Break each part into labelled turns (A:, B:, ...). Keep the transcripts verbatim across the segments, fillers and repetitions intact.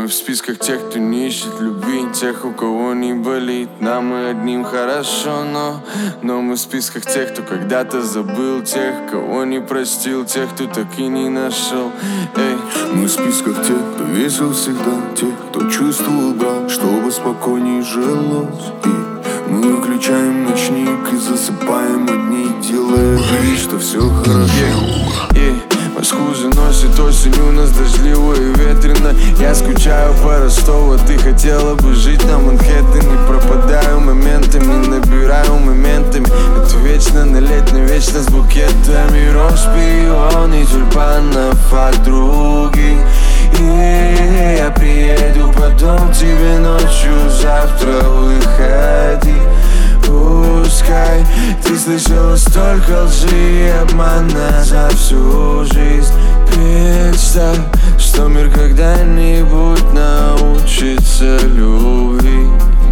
A: Мы в списках тех, кто не ищет любви, тех, у кого не болит. Нам и одним хорошо, но Но мы в списках тех, кто когда-то забыл, тех, кого не простил, тех, кто так и не нашел. Эй.
B: Мы в списках тех, кто весел всегда, тех, кто чувствовал, да, чтобы спокойнее жилось. И мы выключаем ночник и засыпаем одни, делая вид, что все хорошо.
A: yeah. Москву заносит осень, у нас дождливо и ветрено. Я скучаю по Ростову, ты хотела бы жить на Манхэттене. Пропадаю моментами, набираю моментами. Это вечно на летнем, вечно с букетами роз, пион и тюльпанов от других. И я приеду потом к тебе ночью, завтра выходи. Пускай ты слышала столько лжи и обмана за всю жизнь. Представь, что мир когда-нибудь научится любви.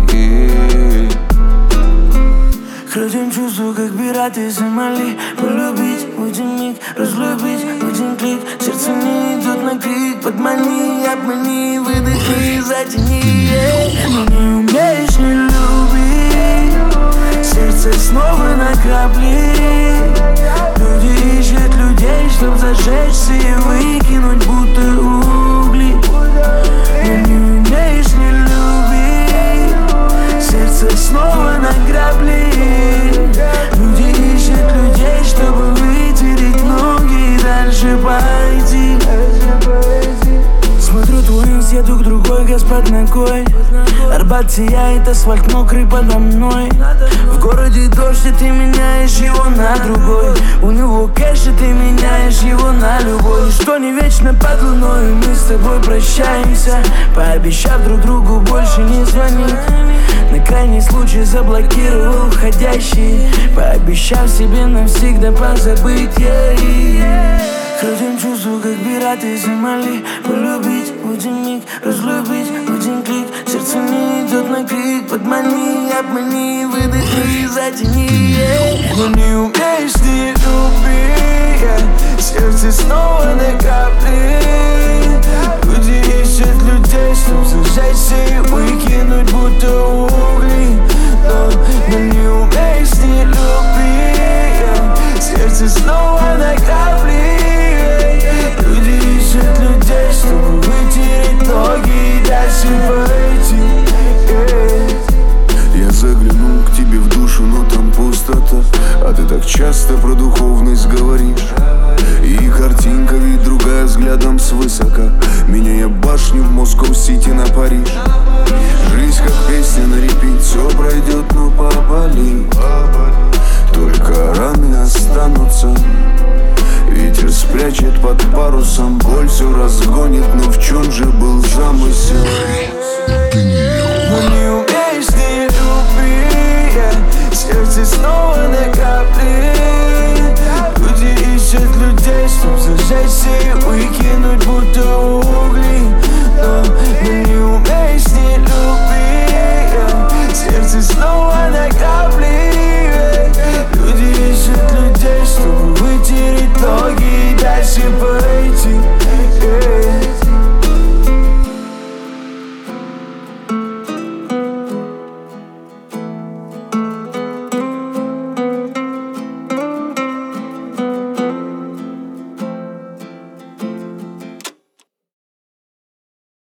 C: Крутим чувства, как пираты Сомали. Полюбить в один миг, разлюбить в один клик. Сердце не идет на крик, подмани, обмани, выдохни, затяни. Но не умеешь не любить, сердце снова на грабли. Люди ищут людей, чтоб зажечься и выкинуть, будто угли. Но не умеешь не любить, сердце снова на грабли. Люди ищут людей, чтобы вытереть ноги и дальше пойти. Смотрю твой институт, друг другой газ под ногой. Арбат сияет, асфальт мокрый подо мной. В городе дождь, и ты меняешь его на другой. У него кэш, и ты меняешь его на любой. Что не вечно под луной, мы с тобой прощаемся, пообещав друг другу больше не звонить. На крайний случай заблокировал входящий, пообещав себе навсегда позабыть. yeah. Крутим чувства, как пираты Сомали. Полюбить в один миг, разлюбить в один клик. Сердце не идет на крик, подмани, обмани, выдохни, затяни. yeah.
A: Но не умеешь не любить, yeah. Сердце снова на капли. Люди ищут людей, чтоб зажечься и выкинуть, будто угли. Но, но не умеешь не любить, yeah. Сердце снова на капли. Люди ищут людей, чтобы вытереть ноги и дальше пойти. yeah.
B: Я заглянул к тебе в душу, но там пустота. А ты так часто про духовность говоришь. И картинка ведь другая, взглядом свысока. Меняя башню в Москва-Сити на Париж. Жизнь как песня на репит, все пройдет, но поболит. Только раны останутся. Ветер спрячет под парусом, боль все разгонит. Но в чем же был замысел?